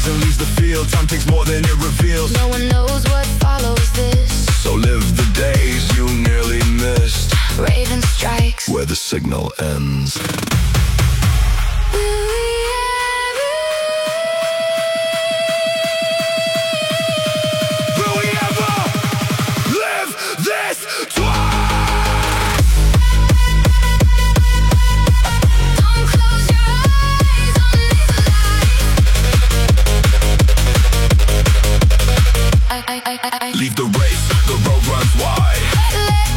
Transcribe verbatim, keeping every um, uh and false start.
season leaves the field. Time takes more than it reveals. No one knows what follows this. So live the days you nearly missed. Raven strikes where the signal ends. Will we ever, will we ever live this twice? Don't close your eyes on this life. I, I, I, I, Leave the race, the road runs wide. Let